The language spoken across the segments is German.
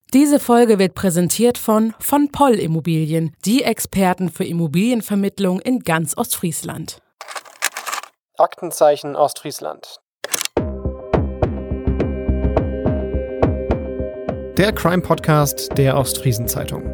Diese Folge wird präsentiert von Poll Immobilien, die Experten für Immobilienvermittlung in ganz Ostfriesland. Aktenzeichen Ostfriesland. Der Crime-Podcast der Ostfriesen-Zeitung.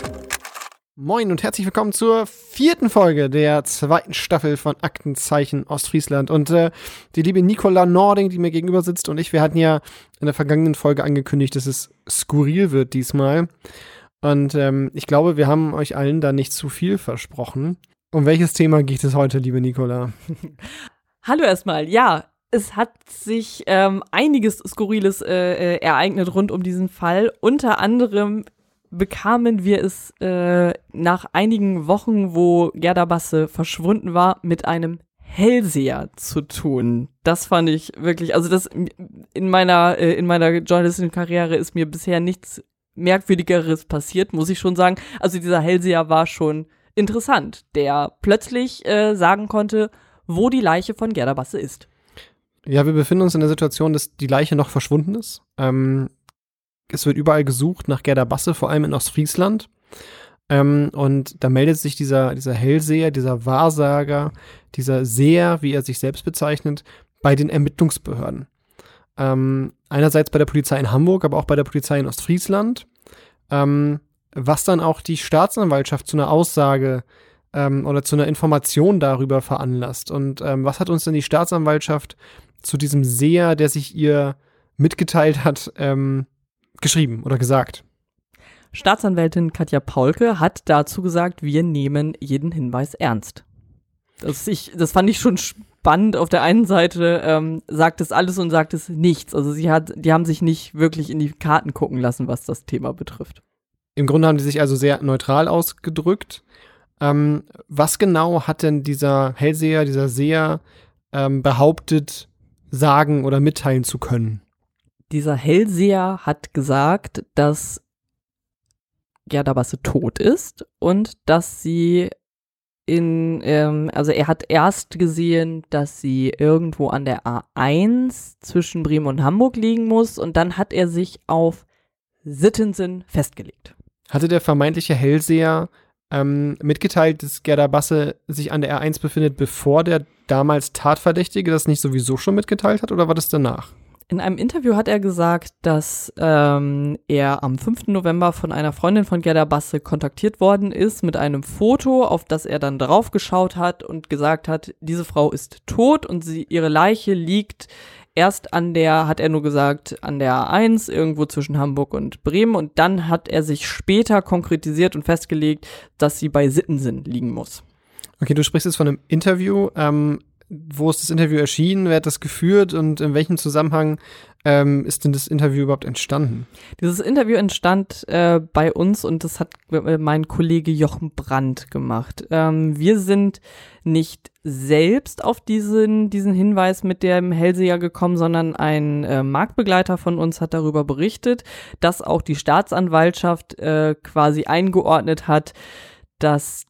Moin und herzlich willkommen zur 4. Folge der 2. Staffel von Aktenzeichen Ostfriesland. Und die liebe Nicola Nording, die mir gegenüber sitzt, und ich, wir hatten ja in der vergangenen Folge angekündigt, dass es skurril wird diesmal. Und ich glaube, wir haben euch allen da nicht zu viel versprochen. Um welches Thema geht es heute, liebe Nicola? Hallo erstmal. Ja, es hat sich einiges Skurriles ereignet rund um diesen Fall. Unter anderem bekamen wir es nach einigen Wochen, wo Gerda Basse verschwunden war, mit einem Hellseher zu tun. Das fand ich wirklich, also das in meiner Journalistin-Karriere ist mir bisher nichts Merkwürdigeres passiert, muss ich schon sagen. Also dieser Hellseher war schon interessant, der plötzlich sagen konnte, wo die Leiche von Gerda Basse ist. Ja, wir befinden uns in der Situation, dass die Leiche noch verschwunden ist. Es wird überall gesucht nach Gerda Basse, vor allem in Ostfriesland. Und da meldet sich dieser Hellseher, dieser Wahrsager, dieser Seher, wie er sich selbst bezeichnet, bei den Ermittlungsbehörden. Einerseits bei der Polizei in Hamburg, aber auch bei der Polizei in Ostfriesland. Was dann auch die Staatsanwaltschaft zu einer Aussage oder zu einer Information darüber veranlasst. Und was hat uns denn die Staatsanwaltschaft zu diesem Seher, der sich ihr mitgeteilt hat, geschrieben oder gesagt? Staatsanwältin Katja Paulke hat dazu gesagt, wir nehmen jeden Hinweis ernst. Das fand ich schon spannend. Auf der einen Seite sagt es alles und sagt es nichts. Also die haben sich nicht wirklich in die Karten gucken lassen, was das Thema betrifft. Im Grunde haben die sich also sehr neutral ausgedrückt. Was genau hat denn dieser Hellseher, dieser Seher behauptet, sagen oder mitteilen zu können? Dieser Hellseher hat gesagt, dass Gerda Basse tot ist und dass sie also er hat erst gesehen, dass sie irgendwo an der A1 zwischen Bremen und Hamburg liegen muss, und dann hat er sich auf Sittensen festgelegt. Hatte der vermeintliche Hellseher mitgeteilt, dass Gerda Basse sich an der R1 befindet, bevor der damals Tatverdächtige das nicht sowieso schon mitgeteilt hat, oder war das danach? In einem Interview hat er gesagt, dass er am 5. November von einer Freundin von Gerda Basse kontaktiert worden ist mit einem Foto, auf das er dann drauf geschaut hat und gesagt hat, diese Frau ist tot und ihre Leiche liegt erst hat er nur gesagt, an der A1, irgendwo zwischen Hamburg und Bremen, und dann hat er sich später konkretisiert und festgelegt, dass sie bei Sittensen liegen muss. Okay, du sprichst jetzt von einem Interview. Wo ist das Interview erschienen? Wer hat das geführt und in welchem Zusammenhang ist denn das Interview überhaupt entstanden? Dieses Interview entstand bei uns, und das hat mein Kollege Jochen Brandt gemacht. Wir sind nicht selbst auf diesen Hinweis mit dem Hellseher gekommen, sondern ein Marktbegleiter von uns hat darüber berichtet, dass auch die Staatsanwaltschaft quasi eingeordnet hat, dass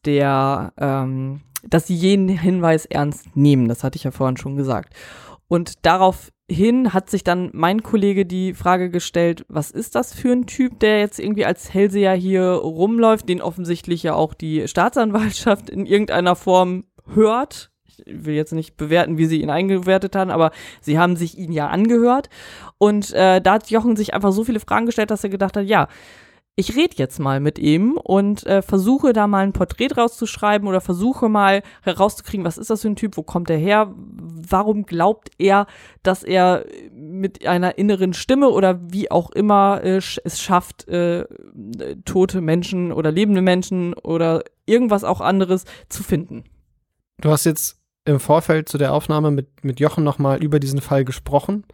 sie jeden Hinweis ernst nehmen. Das hatte ich ja vorhin schon gesagt. Und daraufhin hat sich dann mein Kollege die Frage gestellt, was ist das für ein Typ, der jetzt irgendwie als Hellseher hier rumläuft, den offensichtlich ja auch die Staatsanwaltschaft in irgendeiner Form hört. Ich will jetzt nicht bewerten, wie sie ihn eingewertet haben, aber sie haben sich ihn ja angehört. Und da hat Jochen sich einfach so viele Fragen gestellt, dass er gedacht hat, ja, ich rede jetzt mal mit ihm und versuche da mal ein Porträt rauszuschreiben oder versuche mal herauszukriegen, was ist das für ein Typ, wo kommt er her, warum glaubt er, dass er mit einer inneren Stimme oder wie auch immer es schafft, tote Menschen oder lebende Menschen oder irgendwas auch anderes zu finden. Du hast jetzt im Vorfeld zu der Aufnahme mit Jochen nochmal über diesen Fall gesprochen.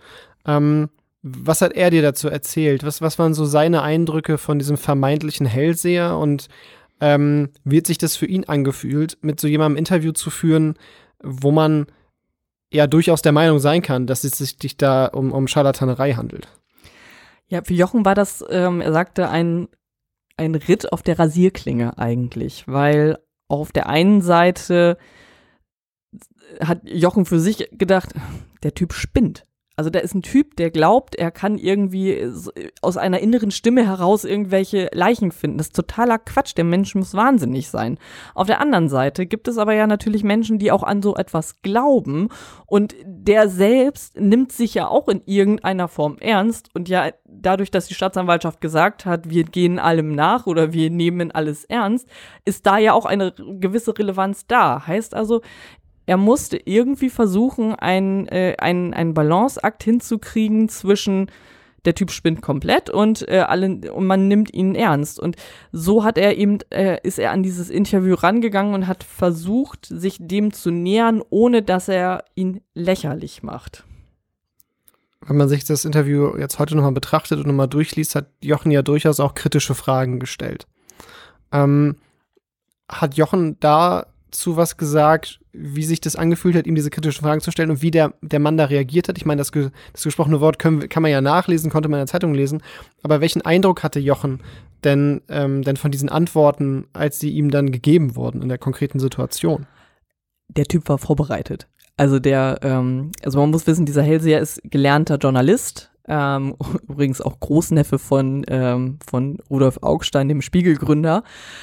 Was hat er dir dazu erzählt? Was waren so seine Eindrücke von diesem vermeintlichen Hellseher, und wie hat sich das für ihn angefühlt, mit so jemandem ein Interview zu führen, wo man ja durchaus der Meinung sein kann, dass es sich da um Scharlatanerei handelt? Ja, für Jochen war das, er sagte, ein Ritt auf der Rasierklinge eigentlich, weil auf der einen Seite hat Jochen für sich gedacht, der Typ spinnt. Also da ist ein Typ, der glaubt, er kann irgendwie aus einer inneren Stimme heraus irgendwelche Leichen finden. Das ist totaler Quatsch. Der Mensch muss wahnsinnig sein. Auf der anderen Seite gibt es aber ja natürlich Menschen, die auch an so etwas glauben. Und der selbst nimmt sich ja auch in irgendeiner Form ernst. Und ja, dadurch, dass die Staatsanwaltschaft gesagt hat, wir gehen allem nach oder wir nehmen alles ernst, ist da ja auch eine gewisse Relevanz da. Heißt also, er musste irgendwie versuchen, einen Balanceakt hinzukriegen zwischen der Typ spinnt komplett und man nimmt ihn ernst. Und so hat er eben, ist er an dieses Interview rangegangen und hat versucht, sich dem zu nähern, ohne dass er ihn lächerlich macht. Wenn man sich das Interview jetzt heute nochmal betrachtet und nochmal durchliest, hat Jochen ja durchaus auch kritische Fragen gestellt. Hat Jochen dazu was gesagt, wie sich das angefühlt hat, ihm diese kritischen Fragen zu stellen und wie der Mann da reagiert hat? Ich meine, das gesprochene Wort kann man ja nachlesen, konnte man in der Zeitung lesen. Aber welchen Eindruck hatte Jochen denn von diesen Antworten, als sie ihm dann gegeben wurden in der konkreten Situation? Der Typ war vorbereitet. Also also man muss wissen, dieser Hellseher ist gelernter Journalist, übrigens auch Großneffe von Rudolf Augstein, dem Spiegelgründer.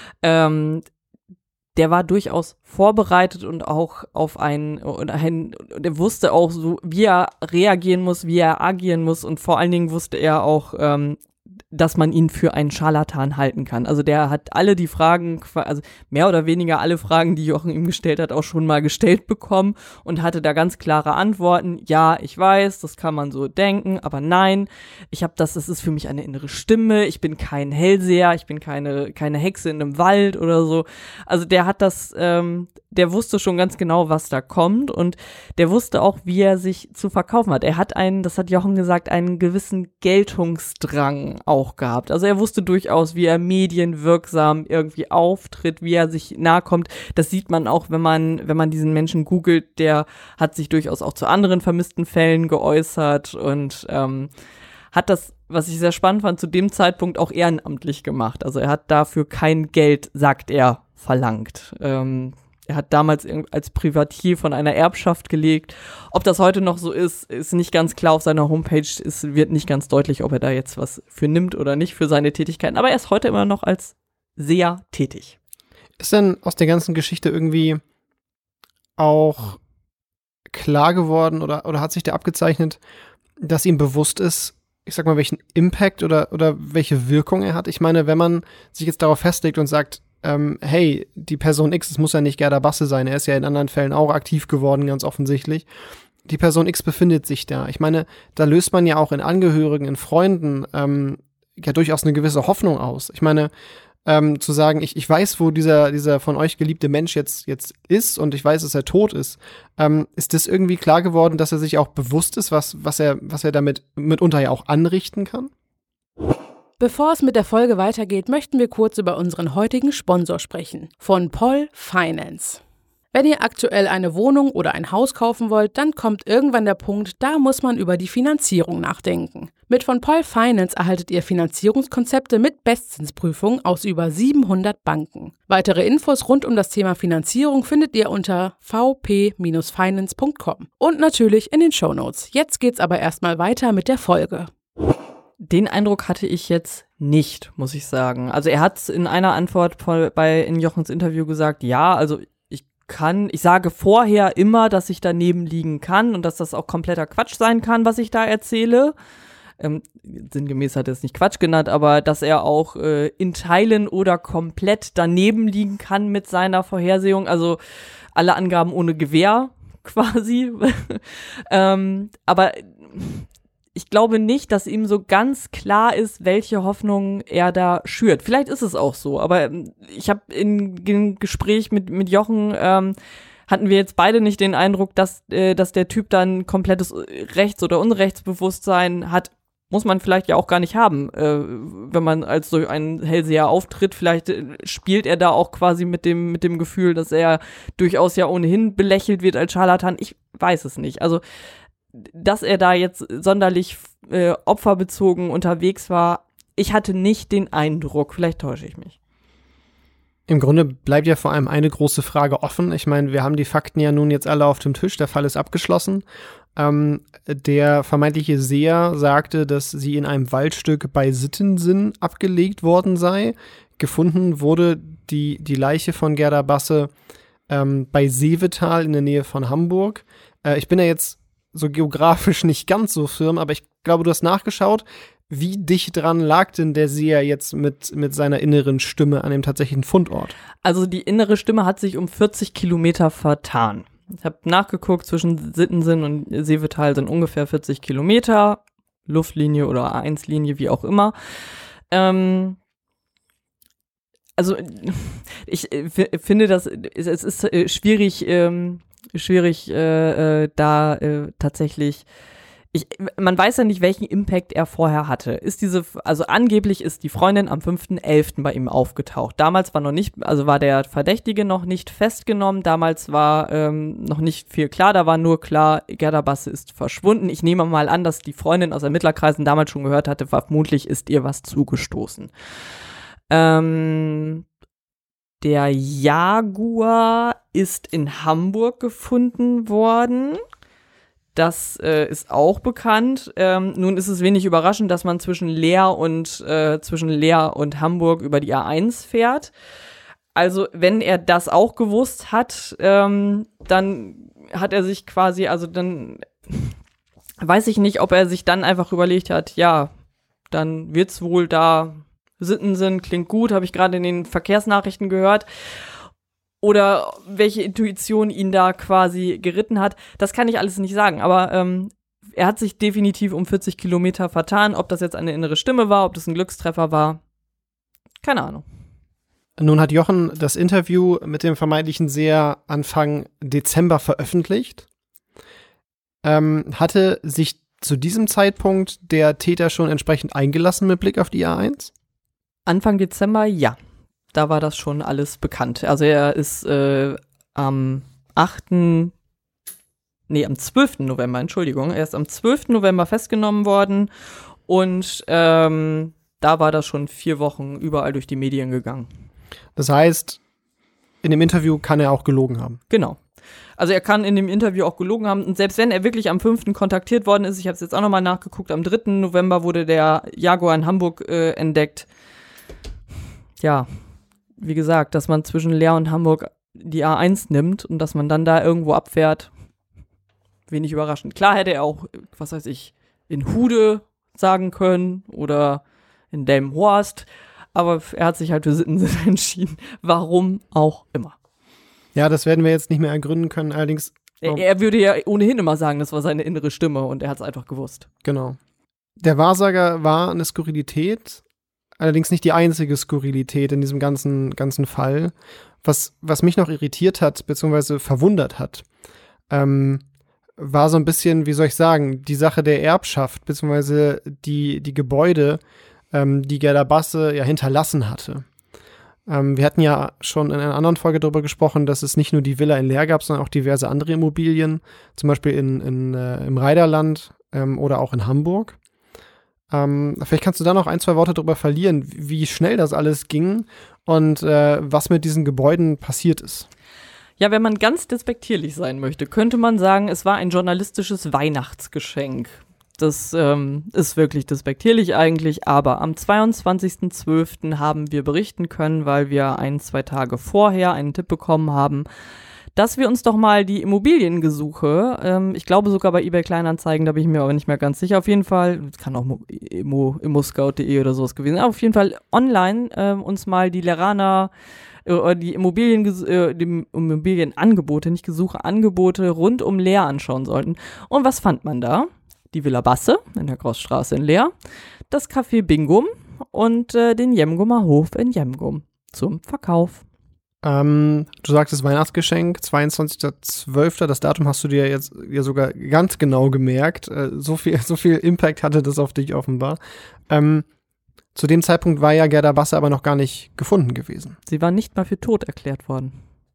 Der war durchaus vorbereitet und auch auf und er wusste auch so, wie er reagieren muss, wie er agieren muss und vor allen Dingen wusste er auch, dass man ihn für einen Scharlatan halten kann. Also der hat alle die Fragen, also mehr oder weniger alle Fragen, die Jochen ihm gestellt hat, auch schon mal gestellt bekommen und hatte da ganz klare Antworten. Ja, ich weiß, das kann man so denken, aber nein, das ist für mich eine innere Stimme, ich bin kein Hellseher, ich bin keine Hexe in einem Wald oder so. Also der hat der wusste schon ganz genau, was da kommt und der wusste auch, wie er sich zu verkaufen hat. Er hat das hat Jochen gesagt, einen gewissen Geltungsdrang auch gehabt. Also er wusste durchaus, wie er medienwirksam irgendwie auftritt, wie er sich nahe kommt. Das sieht man auch, wenn man diesen Menschen googelt, der hat sich durchaus auch zu anderen vermissten Fällen geäußert und hat das, was ich sehr spannend fand, zu dem Zeitpunkt auch ehrenamtlich gemacht. Also er hat dafür kein Geld, sagt er, verlangt. Er hat damals als Privatier von einer Erbschaft gelebt. Ob das heute noch so ist nicht ganz klar auf seiner Homepage. Es wird nicht ganz deutlich, ob er da jetzt was für nimmt oder nicht für seine Tätigkeiten. Aber er ist heute immer noch als Seher tätig. Ist denn aus der ganzen Geschichte irgendwie auch klar geworden oder hat sich da abgezeichnet, dass ihm bewusst ist, ich sag mal, welchen Impact oder welche Wirkung er hat? Ich meine, wenn man sich jetzt darauf festlegt und sagt, hey, die Person X, es muss ja nicht Gerda Basse sein, er ist ja in anderen Fällen auch aktiv geworden, ganz offensichtlich. Die Person X befindet sich da. Ich meine, da löst man ja auch in Angehörigen, in Freunden ja durchaus eine gewisse Hoffnung aus. Ich meine, zu sagen, ich weiß, wo dieser von euch geliebte Mensch jetzt ist und ich weiß, dass er tot ist. Ist das irgendwie klar geworden, dass er sich auch bewusst ist, was er damit mitunter ja auch anrichten kann? Bevor es mit der Folge weitergeht, möchten wir kurz über unseren heutigen Sponsor sprechen, von Poll Finance. Wenn ihr aktuell eine Wohnung oder ein Haus kaufen wollt, dann kommt irgendwann der Punkt, da muss man über die Finanzierung nachdenken. Mit von Poll Finance erhaltet ihr Finanzierungskonzepte mit Bestzinsprüfung aus über 700 Banken. Weitere Infos rund um das Thema Finanzierung findet ihr unter vp-finance.com und natürlich in den Shownotes. Jetzt geht's aber erstmal weiter mit der Folge. Den Eindruck hatte ich jetzt nicht, muss ich sagen. Also er hat in einer Antwort in Jochens Interview gesagt, ja, also ich sage vorher immer, dass ich daneben liegen kann und dass das auch kompletter Quatsch sein kann, was ich da erzähle. Sinngemäß hat er es nicht Quatsch genannt, aber dass er auch in Teilen oder komplett daneben liegen kann mit seiner Vorhersehung. Also alle Angaben ohne Gewähr quasi. Aber ich glaube nicht, dass ihm so ganz klar ist, welche Hoffnung er da schürt. Vielleicht ist es auch so, aber ich habe im Gespräch mit Jochen hatten wir jetzt beide nicht den Eindruck, dass der Typ dann komplettes Rechts- oder Unrechtsbewusstsein hat. Muss man vielleicht ja auch gar nicht haben, wenn man als so ein Hellseher auftritt. Vielleicht spielt er da auch quasi mit dem Gefühl, dass er durchaus ja ohnehin belächelt wird als Scharlatan. Ich weiß es nicht. Also dass er da jetzt sonderlich opferbezogen unterwegs war, ich hatte nicht den Eindruck, vielleicht täusche ich mich. Im Grunde bleibt ja vor allem eine große Frage offen. Ich meine, wir haben die Fakten ja nun jetzt alle auf dem Tisch, der Fall ist abgeschlossen. Der vermeintliche Seher sagte, dass sie in einem Waldstück bei Sittensen abgelegt worden sei. Gefunden wurde die Leiche von Gerda Basse bei Seevetal in der Nähe von Hamburg. Ich bin ja jetzt so geografisch nicht ganz so firm, aber ich glaube, du hast nachgeschaut. Wie dicht dran lag denn der Seher jetzt mit seiner inneren Stimme an dem tatsächlichen Fundort? Also die innere Stimme hat sich um 40 Kilometer vertan. Ich habe nachgeguckt, zwischen Sittensen und Seevetal sind ungefähr 40 Kilometer. Luftlinie oder A1-Linie, wie auch immer. Also ich finde, es ist schwierig, tatsächlich. Man weiß ja nicht, welchen Impact er vorher hatte. Also angeblich ist die Freundin am 5.11. bei ihm aufgetaucht. Damals war der Verdächtige noch nicht festgenommen. Damals war noch nicht viel klar. Da war nur klar, Gerda Basse ist verschwunden. Ich nehme mal an, dass die Freundin aus Ermittlerkreisen damals schon gehört hatte, vermutlich ist ihr was zugestoßen. Der Jaguar ist in Hamburg gefunden worden. Das ist auch bekannt. Nun ist es wenig überraschend, dass man zwischen Leer und Hamburg über die A1 fährt. Also wenn er das auch gewusst hat, dann hat er sich quasi, also dann weiß ich nicht, ob er sich dann einfach überlegt hat, ja, dann wird's wohl da Sittensen, klingt gut, habe ich gerade in den Verkehrsnachrichten gehört. Oder welche Intuition ihn da quasi geritten hat, das kann ich alles nicht sagen. Aber er hat sich definitiv um 40 Kilometer vertan. Ob das jetzt eine innere Stimme war, ob das ein Glückstreffer war, keine Ahnung. Nun hat Jochen das Interview mit dem vermeintlichen Seher Anfang Dezember veröffentlicht. Hatte sich zu diesem Zeitpunkt der Täter schon entsprechend eingelassen mit Blick auf die A1? Anfang Dezember, ja. Da war das schon alles bekannt. Also er ist am 12. November, Entschuldigung. Er ist am 12. November festgenommen worden und da war das schon 4 Wochen überall durch die Medien gegangen. Das heißt, in dem Interview kann er auch gelogen haben. Genau. Also er kann in dem Interview auch gelogen haben. Und selbst wenn er wirklich am 5. kontaktiert worden ist, ich habe es jetzt auch nochmal nachgeguckt, am 3. November wurde der Jaguar in Hamburg entdeckt. Ja, wie gesagt, dass man zwischen Leer und Hamburg die A1 nimmt und dass man dann da irgendwo abfährt, wenig überraschend. Klar hätte er auch, was weiß ich, in Hude sagen können oder in Delmenhorst, aber er hat sich halt für Sittensen entschieden. Warum auch immer. Ja, das werden wir jetzt nicht mehr ergründen können, allerdings. Er würde ja ohnehin immer sagen, das war seine innere Stimme und er hat es einfach gewusst. Genau. Der Wahrsager war eine Skurrilität. Allerdings nicht die einzige Skurrilität in diesem ganzen Fall. Was mich noch irritiert hat, beziehungsweise verwundert hat, war so ein bisschen, wie soll ich sagen, die Sache der Erbschaft, beziehungsweise die Gebäude, die Gerda Basse ja hinterlassen hatte. Wir hatten ja schon in einer anderen Folge darüber gesprochen, dass es nicht nur die Villa in Leer gab, sondern auch diverse andere Immobilien, zum Beispiel im Rheiderland oder auch in Hamburg. Vielleicht kannst du da noch 1-2 Worte darüber verlieren, wie schnell das alles ging und was mit diesen Gebäuden passiert ist. Ja, wenn man ganz despektierlich sein möchte, könnte man sagen, es war ein journalistisches Weihnachtsgeschenk. Das ist wirklich despektierlich eigentlich, aber am 22.12. haben wir berichten können, weil wir 1-2 Tage vorher einen Tipp bekommen haben, dass wir uns doch mal die Immobiliengesuche, ich glaube sogar bei eBay Kleinanzeigen, da bin ich mir aber nicht mehr ganz sicher, auf jeden Fall, kann auch immoscout.de oder sowas gewesen sein, aber auf jeden Fall online uns mal die Lerana, die Immobilienangebote, nicht Gesuche, Angebote rund um Leer anschauen sollten. Und was fand man da? Die Villa Basse in der Großstraße in Leer, das Café Bingum und den Jemgumer Hof in Jemgum zum Verkauf. Du sagtest Weihnachtsgeschenk, 22.12., das Datum hast du dir jetzt ja sogar ganz genau gemerkt. So viel Impact hatte das auf dich offenbar. Zu dem Zeitpunkt war ja Gerda Basse aber noch gar nicht gefunden gewesen. Sie war nicht mal für tot erklärt worden.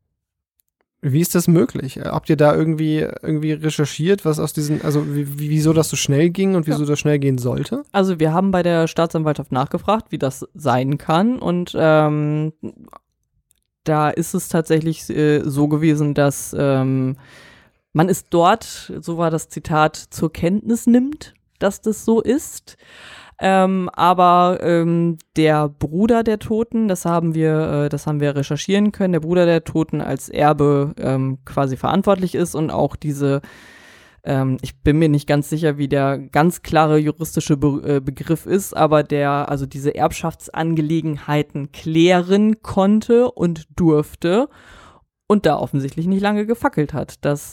Wie ist das möglich? Habt ihr da irgendwie recherchiert, was aus diesen, also wieso das so schnell ging und wieso das schnell gehen sollte? Also wir haben bei der Staatsanwaltschaft nachgefragt, wie das sein kann und da ist es tatsächlich so gewesen, dass man es dort, so war das Zitat, zur Kenntnis nimmt, dass das so ist. Aber der Bruder der Toten, das haben wir recherchieren können, der Bruder der Toten als Erbe quasi verantwortlich ist und auch diese, ich bin mir nicht ganz sicher, wie der ganz klare juristische Begriff ist, aber also diese Erbschaftsangelegenheiten klären konnte und durfte und da offensichtlich nicht lange gefackelt hat, dass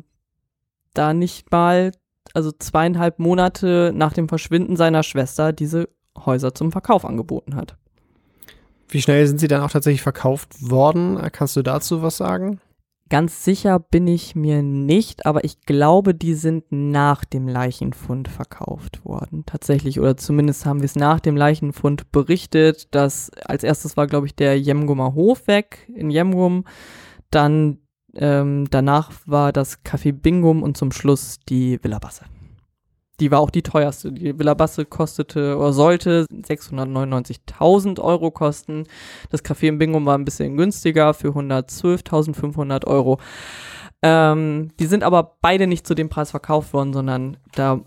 da nicht mal, also 2,5 Monate nach dem Verschwinden seiner Schwester, diese Häuser zum Verkauf angeboten hat. Wie schnell sind sie dann auch tatsächlich verkauft worden? Kannst du dazu was sagen? Ganz sicher bin ich mir nicht, aber ich glaube, die sind nach dem Leichenfund verkauft worden. Tatsächlich, oder zumindest haben wir es nach dem Leichenfund berichtet, dass als erstes war, glaube ich, der Jemgumer Hof weg in Jemgum, dann danach war das Café Bingum und zum Schluss die Villa Basse. Die war auch die teuerste. Die Villa Basse kostete oder sollte 699.000 Euro kosten. Das Café in Bingum war ein bisschen günstiger für 112.500 Euro. Die sind aber beide nicht zu dem Preis verkauft worden, sondern da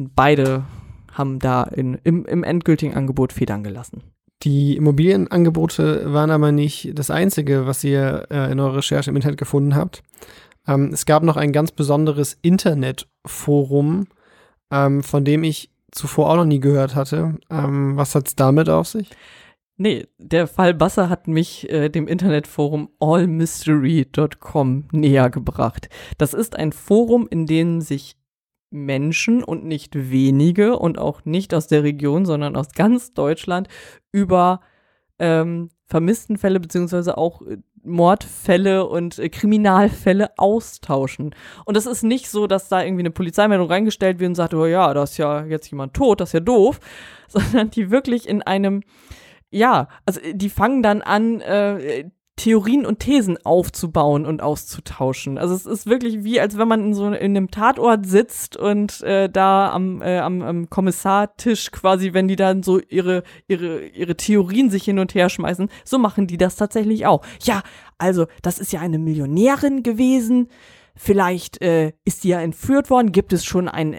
haben da im endgültigen Angebot Federn gelassen. Die Immobilienangebote waren aber nicht das Einzige, was ihr in eurer Recherche im Internet gefunden habt. Es gab noch ein ganz besonderes Internetforum, von dem ich zuvor auch noch nie gehört hatte. Was hat's damit auf sich? Nee, der Fall Basse hat mich dem Internetforum allmystery.com näher gebracht. Das ist ein Forum, in dem sich Menschen und nicht wenige und auch nicht aus der Region, sondern aus ganz Deutschland über Vermisstenfälle beziehungsweise auch Mordfälle und Kriminalfälle austauschen. Und das ist nicht so, dass da irgendwie eine Polizeimeldung reingestellt wird und sagt, oh ja, da ist ja jetzt jemand tot, das ist ja doof, sondern die wirklich in einem, ja, also die fangen dann an, Theorien und Thesen aufzubauen und auszutauschen. Also es ist wirklich wie, als wenn man in einem Tatort sitzt und da am Kommissartisch quasi, wenn die dann so ihre Theorien sich hin und her schmeißen, so machen die das tatsächlich auch. Ja, also das ist ja eine Millionärin gewesen. Vielleicht ist die ja entführt worden. Gibt es schon ein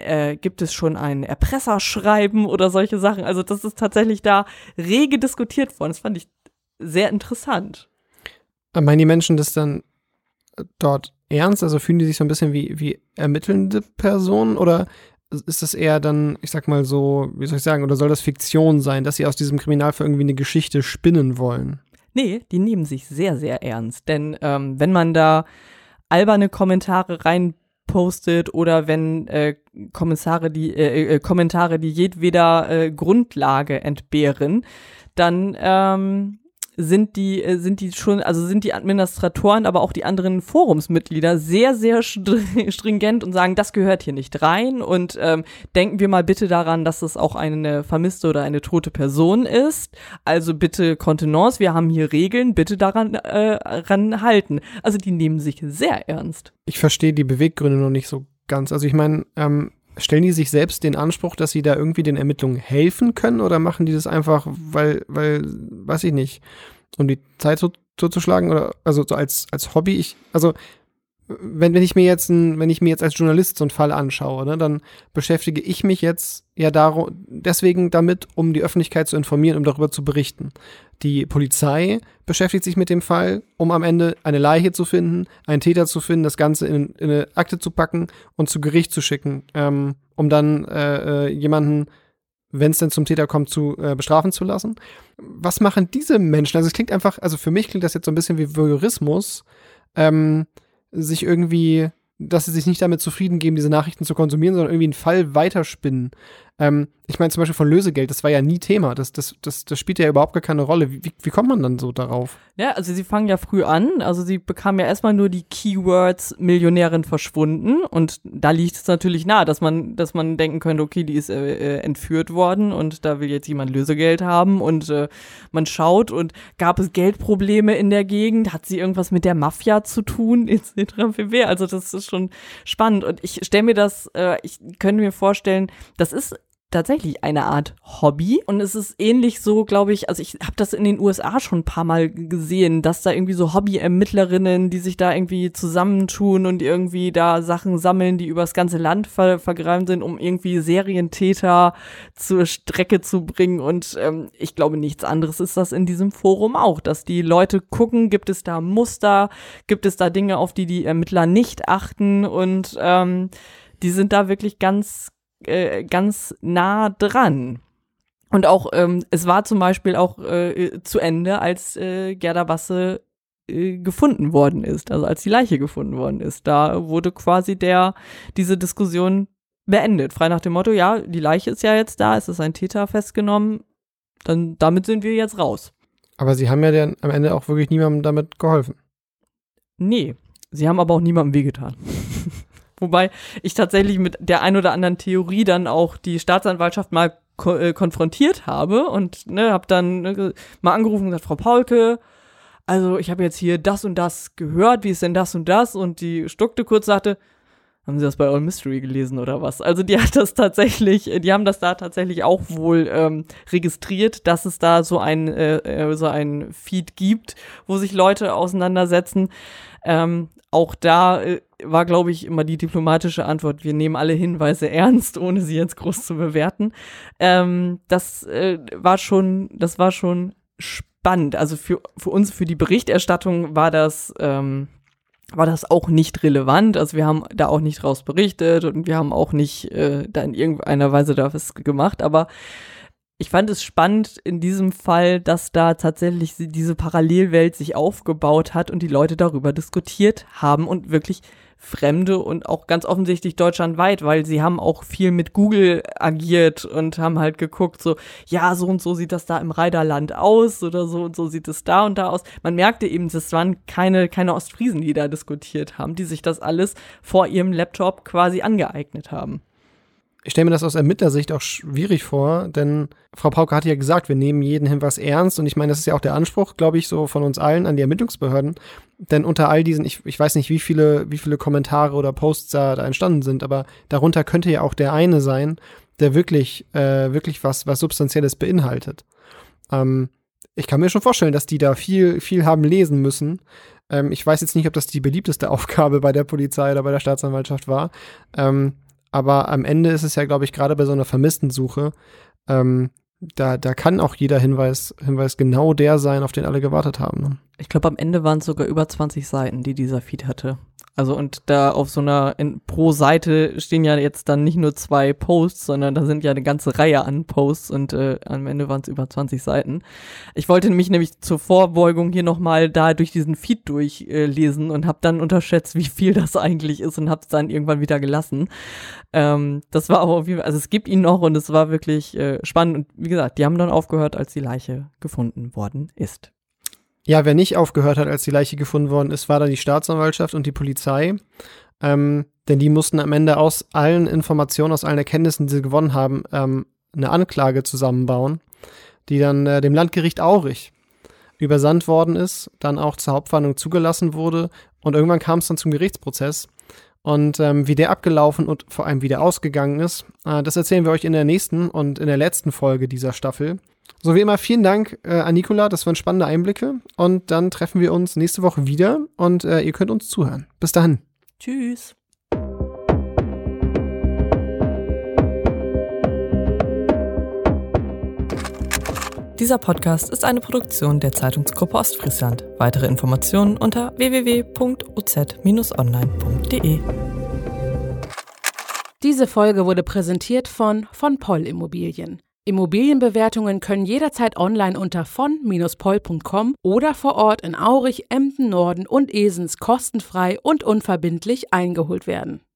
Erpresserschreiben oder solche Sachen? Also das ist tatsächlich da rege diskutiert worden. Das fand ich sehr interessant. Meinen die Menschen das dann dort ernst? Also fühlen die sich so ein bisschen wie ermittelnde Personen? Oder ist das eher dann, ich sag mal so, wie soll ich sagen, oder soll das Fiktion sein, dass sie aus diesem Kriminalfall irgendwie eine Geschichte spinnen wollen? Nee, die nehmen sich sehr, sehr ernst. Denn wenn man da alberne Kommentare reinpostet oder wenn Kommentare, die jedweder Grundlage entbehren, dann sind die Administratoren, aber auch die anderen Forumsmitglieder sehr, sehr stringent und sagen, das gehört hier nicht rein und denken wir mal bitte daran, dass es auch eine vermisste oder eine tote Person ist. Also bitte Kontenance, wir haben hier Regeln, bitte daran halten. Also die nehmen sich sehr ernst. Ich verstehe die Beweggründe noch nicht so ganz. Also ich meine, stellen die sich selbst den Anspruch, dass sie da irgendwie den Ermittlungen helfen können oder machen die das einfach, weil weiß ich nicht, um die Zeit so zuzuschlagen oder also so als Hobby? Wenn ich mir jetzt als Journalist so einen Fall anschaue, ne, dann beschäftige ich mich jetzt ja deswegen damit, um die Öffentlichkeit zu informieren, um darüber zu berichten. Die Polizei beschäftigt sich mit dem Fall, um am Ende eine Leiche zu finden, einen Täter zu finden, das Ganze in eine Akte zu packen und zu Gericht zu schicken, um dann jemanden, wenn es denn zum Täter kommt, zu bestrafen zu lassen. Was machen diese Menschen? Also es klingt einfach, also für mich klingt das jetzt so ein bisschen wie Voyeurismus, dass sie sich nicht damit zufrieden geben, diese Nachrichten zu konsumieren, sondern irgendwie einen Fall weiterspinnen. Ich meine zum Beispiel von Lösegeld, das war ja nie Thema. Das spielt ja überhaupt gar keine Rolle. Wie kommt man dann so darauf? Ja, also sie fangen ja früh an. Also sie bekamen ja erstmal nur die Keywords Millionärin verschwunden. Und da liegt es natürlich nahe, dass man denken könnte, okay, die ist entführt worden und da will jetzt jemand Lösegeld haben. Und man schaut und gab es Geldprobleme in der Gegend? Hat sie irgendwas mit der Mafia zu tun? Etc. pp. Also das ist schon spannend. Und ich stelle mir ich könnte mir vorstellen, das ist tatsächlich eine Art Hobby und es ist ähnlich so, glaube ich, also ich habe das in den USA schon ein paar Mal gesehen, dass da irgendwie so Hobby-Ermittlerinnen, die sich da irgendwie zusammentun und irgendwie da Sachen sammeln, die übers ganze Land vergreift sind, um irgendwie Serientäter zur Strecke zu bringen und ich glaube, nichts anderes ist das in diesem Forum auch, dass die Leute gucken, gibt es da Muster, gibt es da Dinge, auf die die Ermittler nicht achten und die sind da wirklich ganz nah dran. Und auch, es war zum Beispiel auch zu Ende, als Gerda Basse gefunden worden ist, also als die Leiche gefunden worden ist. Da wurde quasi diese Diskussion beendet. Frei nach dem Motto, ja, die Leiche ist ja jetzt da, es ist ein Täter festgenommen, dann damit sind wir jetzt raus. Aber sie haben ja dann am Ende auch wirklich niemandem damit geholfen. Nee, sie haben aber auch niemandem wehgetan. Wobei ich tatsächlich mit der ein oder anderen Theorie dann auch die Staatsanwaltschaft mal konfrontiert habe und habe dann mal angerufen und gesagt, Frau Paulke, also ich habe jetzt hier das und das gehört, wie ist denn das und das? Und die stuckte kurz, sagte, haben Sie das bei All Mystery gelesen oder was? Also die haben das da tatsächlich auch wohl registriert, dass es da so ein Feed gibt, wo sich Leute auseinandersetzen. Auch da war, glaube ich, immer die diplomatische Antwort, wir nehmen alle Hinweise ernst, ohne sie jetzt groß zu bewerten. Das war schon spannend. Also für uns, für die Berichterstattung war das auch nicht relevant. Also wir haben da auch nicht draus berichtet und wir haben auch nicht da in irgendeiner Weise da was gemacht. Aber ich fand es spannend in diesem Fall, dass da tatsächlich diese Parallelwelt sich aufgebaut hat und die Leute darüber diskutiert haben und wirklich Fremde und auch ganz offensichtlich deutschlandweit, weil sie haben auch viel mit Google agiert und haben halt geguckt, so, ja, so und so sieht das da im Rheiderland aus oder so und so sieht es da und da aus. Man merkte eben, das waren keine Ostfriesen, die da diskutiert haben, die sich das alles vor ihrem Laptop quasi angeeignet haben. Ich stelle mir das aus Ermittlersicht auch schwierig vor, denn Frau Pauke hat ja gesagt, wir nehmen jeden Hinweis ernst und ich meine, das ist ja auch der Anspruch, glaube ich, so von uns allen an die Ermittlungsbehörden, denn unter all diesen, ich weiß nicht, wie viele Kommentare oder Posts da entstanden sind, aber darunter könnte ja auch der eine sein, der wirklich was Substanzielles beinhaltet. Ich kann mir schon vorstellen, dass die da viel haben lesen müssen. Ich weiß jetzt nicht, ob das die beliebteste Aufgabe bei der Polizei oder bei der Staatsanwaltschaft war, aber am Ende ist es ja, glaube ich, gerade bei so einer Vermisstensuche, da kann auch jeder Hinweis genau der sein, auf den alle gewartet haben. Ne? Ich glaube, am Ende waren es sogar über 20 Seiten, die dieser Feed hatte. Also und da auf so einer, pro Seite stehen ja jetzt dann nicht nur 2 Posts, sondern da sind ja eine ganze Reihe an Posts und am Ende waren es über 20 Seiten. Ich wollte mich nämlich zur Vorbeugung hier nochmal da durch diesen Feed durchlesen und habe dann unterschätzt, wie viel das eigentlich ist und habe es dann irgendwann wieder gelassen. Das war aber auf jeden Fall, also es gibt ihn noch und es war wirklich spannend und wie gesagt, die haben dann aufgehört, als die Leiche gefunden worden ist. Ja, wer nicht aufgehört hat, als die Leiche gefunden worden ist, war da die Staatsanwaltschaft und die Polizei. Denn die mussten am Ende aus allen Informationen, aus allen Erkenntnissen, die sie gewonnen haben, eine Anklage zusammenbauen, die dann dem Landgericht Aurich übersandt worden ist, dann auch zur Hauptverhandlung zugelassen wurde und irgendwann kam es dann zum Gerichtsprozess. Und wie der abgelaufen und vor allem wie der ausgegangen ist, das erzählen wir euch in der nächsten und in der letzten Folge dieser Staffel. So wie immer, vielen Dank an Nicola, das waren spannende Einblicke. Und dann treffen wir uns nächste Woche wieder und ihr könnt uns zuhören. Bis dahin. Tschüss. Dieser Podcast ist eine Produktion der Zeitungsgruppe Ostfriesland. Weitere Informationen unter www.oz-online.de. Diese Folge wurde präsentiert von Poll Immobilien. Immobilienbewertungen können jederzeit online unter von-poll.com oder vor Ort in Aurich, Emden, Norden und Esens kostenfrei und unverbindlich eingeholt werden.